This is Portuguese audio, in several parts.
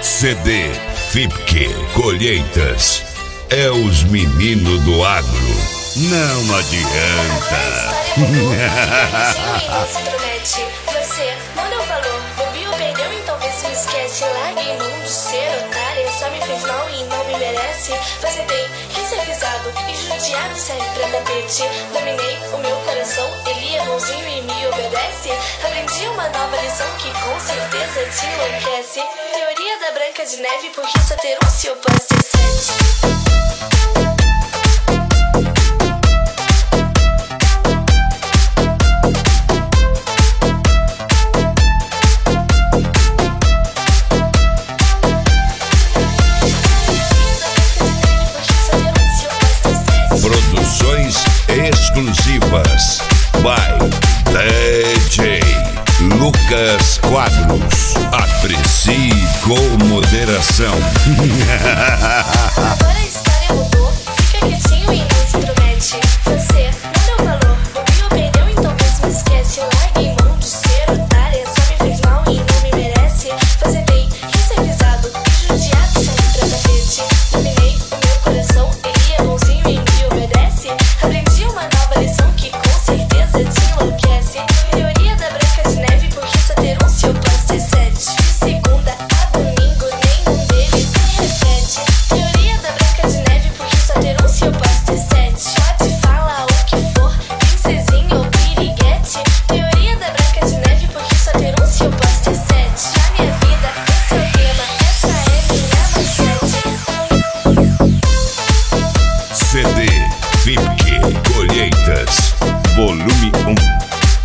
CD FIPC Colheitas é os meninos do agro. Não adianta. Você não deu valor, bobeou, perdeu, então vê se me esquece. Larguei mão de ser otária, só me fez mal e não me merece. Você tem que ser pisado e judiado, serve pra tapete. Dominei o meu coração, ele é bonzinho e me obedece. Aprendi uma nova lição que com certeza te enlouquece. Teoria da Branca de Neve, porque só ter um se eu posso ter sete. Produções exclusivas by DJ Lucas Quadros. Aprecie com moderação. Agora a história mudou, fica quietinho e não se intromete. Você não deu valor, bobeou, perdeu, então vê se me esquece. Larguei mão de ser otária, só me fez mal e não me merece. Você tem que ser pisado e judiado, serve pra tapete. Dominei o meu coração, ele é bonzinho e me obedece. Aprendi uma nova lição que com certeza te enlouquece. Teoria da Branca de Neve, porque só ter um se eu posso ter sete. De segunda a domingo, nenhum deles se repete. Teoria da Branca de Neve, porque só ter um se eu posso ter sete. Pode falar o que for, princesinha ou piriguete. Teoria da Branca de Neve, porque só ter um se eu posso ter sete. Já minha vida, esse é o tema, essa é minha manchete. CD FIPC Colheitas Volume 1.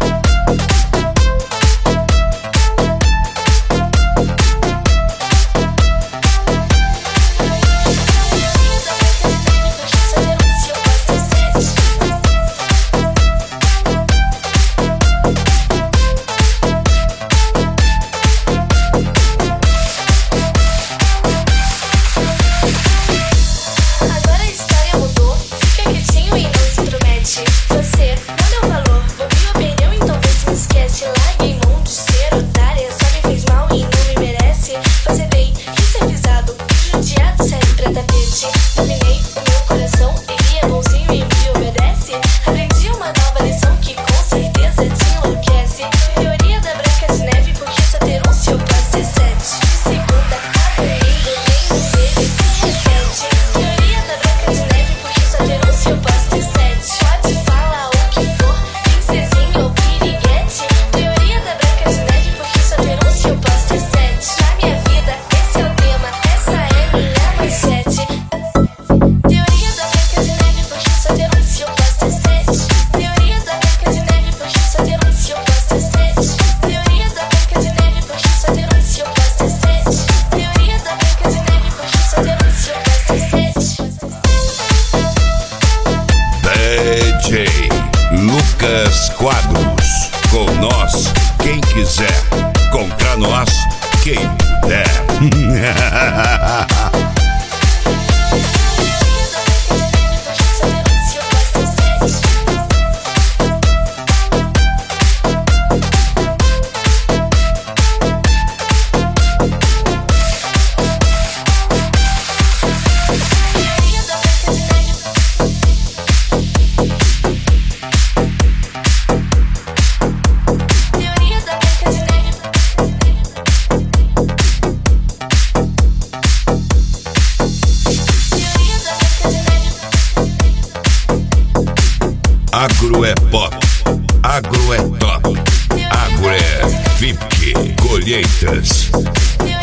Agora a história mudou, fica quietinho e não se intromete. Você não deu valor, bobeou, perdeu, então vê se me esquece. Larguei mão de ser otária, só me fez mal e não me merece. Você tem que ser pisado e judiado, serve pra tapete. Dominei o meu coração, ele é bonzinho e me obedece. Aprendi uma nova lição que com certeza te enlouquece. Teoria da Branca de Neve, porque só ter um se eu posso ter sete. De segunda a domingo, nenhum deles se repete. Teoria da Branca de Neve, porque só ter um se eu posso ter sete. Pode falar o que for, princesinha ou piriguete. Teoria da Branca de Neve, porque só ter um se eu posso ter sete. Já minha vida, esse é o tema, essa é minha manchete. Teoria da Branca de Neve, porque só ter um se eu posso ter sete. Teoria da Branca de Neve, porque só ter um se eu posso ter sete. Teoria da Branca de Neve, porque só ter um se eu posso ter sete. Teoria da Branca de Neve, porque só ter um se eu posso ter sete. DJ Lucas Quadros. Com nós, quem quiser. Contra nós, quem puder. Agro é pop, agro é top, agro é FIPC Colheitas.